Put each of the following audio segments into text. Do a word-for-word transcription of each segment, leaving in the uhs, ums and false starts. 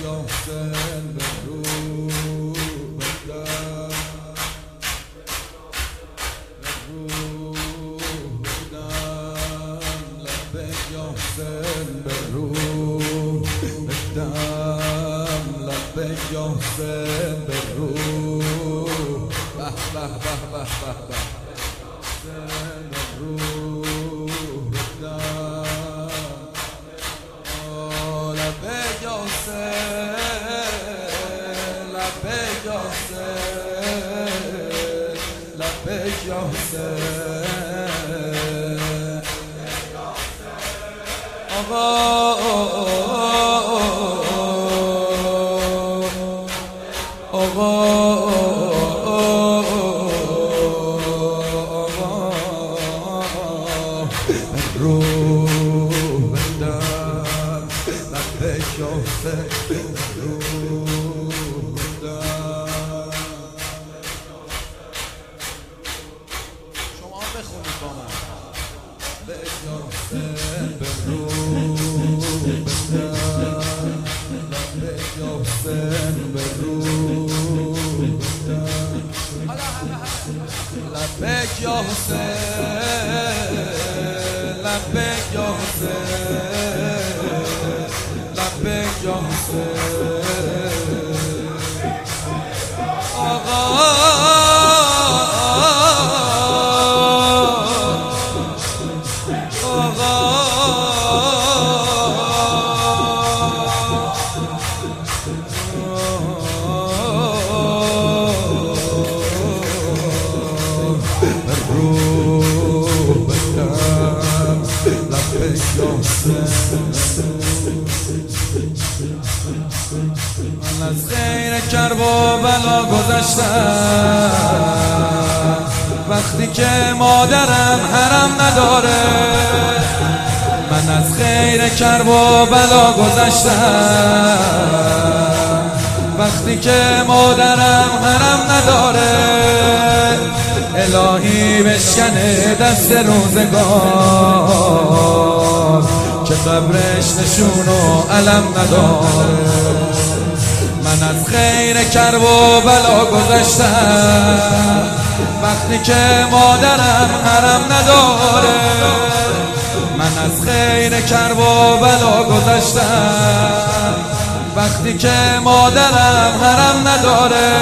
یا حسین به رو بدم به رو بدم لبک یا حسین به رو بدم لبک یا حسین به رو به به به به به به حسین به رو لبک یا حسین لبک یا حسین لبک یا حسین آقا آقا رو بدم لبک یا حسین رو بدم شما بخونید با من لبک یا حسین به رو بدم لبک یا حسین به رو بدم لبک یا حسین لبک یا حسین لبک یا حسین آقا آقا من از خیر کرب و بلا گذشتم وقتی که مادرم حرم نداره من از خیر کرب و بلا گذشتم وقتی که مادرم حرم نداره الهی بشکنه دست روزگار که قبرش نشون و علم نداره من از خیر کرب و بلا گذشتم وقتی که مادرم حرم نداره من از خیر کرب و بلا گذشتم وقتی که مادرم حرم نداره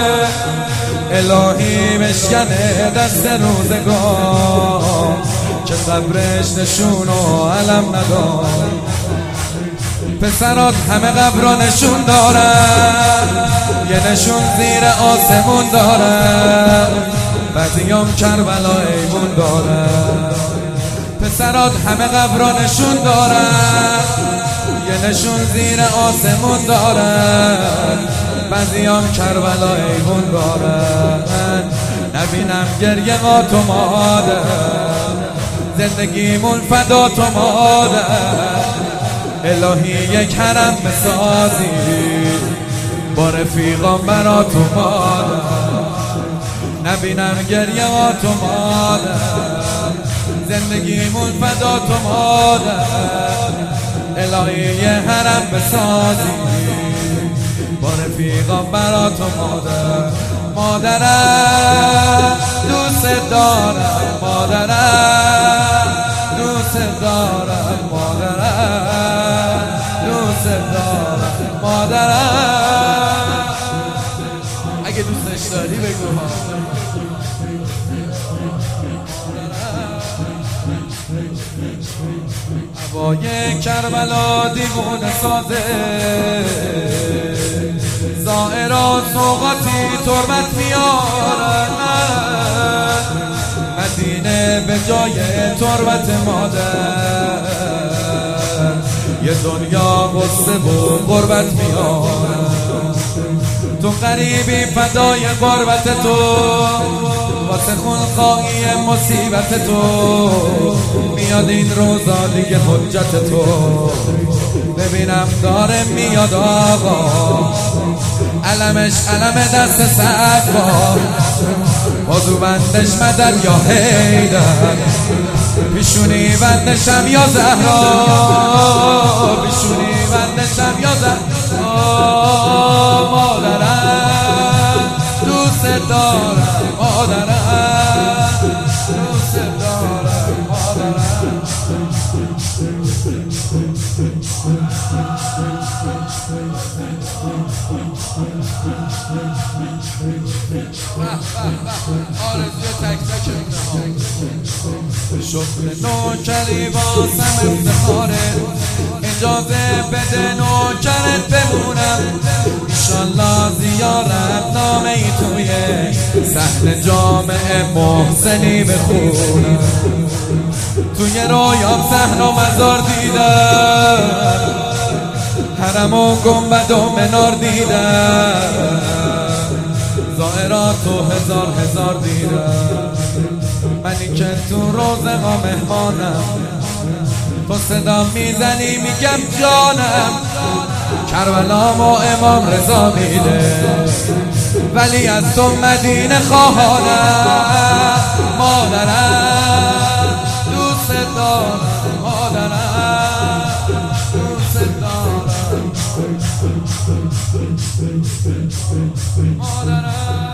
الهی بشکنه دست روزگار که قبرش نشون و علم نداره پسرات همه قبر را نشون دارن یه نشون زیر آسمون دارن بعضیام کربلا ایمون دارن پسرات همه قبر را نشون دارن یه نشون زیر آسمون دارن بعضیام کربلا ایمون دارن نبینم گریه ما تو مادر زندگیمون فدا تو مادر الهی یک حرم بسازی با رفیقام برا تو مادر نبینم گریه ما تو مادر زندگیمون فدا تو مادر الهی یک حرم بسازی با رفیقام برا تو مادر مادرم دوست دارم مادرم دوست دارم مادرم دوست دارم مادرم اگه دوستش داری بگو ها هوای کربلا دیوونه سازه زائران سوقاتی تربت میارن مدینه به جای تربت مادر یه دنیا غصه و غربت میارن تو غریبی فدای غربت تو واسه خونخواهی مصیبت تو میاد این روزا دیگه حجت تو ببینم داره میاد آقا علمش علم دست سگا بازو بندش مدد یا حیدر پیشونی بندشم یا زهرا پیشونی بندشم یا زهرا مادرم دوست دارم مادرم دوست دارم مادرم آرزوی تک تک شغل نوکری واسم افتخاره اجازه بده نوکرت بمونم ایشالله زیارت نامه ای توی صحن جامع محسنی بخونم توی رویام صحن و مزار دیدم حرم و گنبد و منار دیدم زائرات و هزار هزار دیدم منی که تو روزقا مهمانم تو صدا میزنی میگم جانم کربلا و امام رضا میده ولی از تو مدینه خواهانم مادرم دوست دارم مادرم دوست دارم مادرم